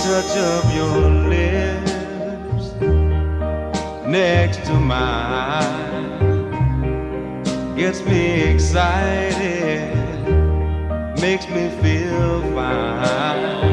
touch of your lips next to mine gets me excited, makes me feel fine.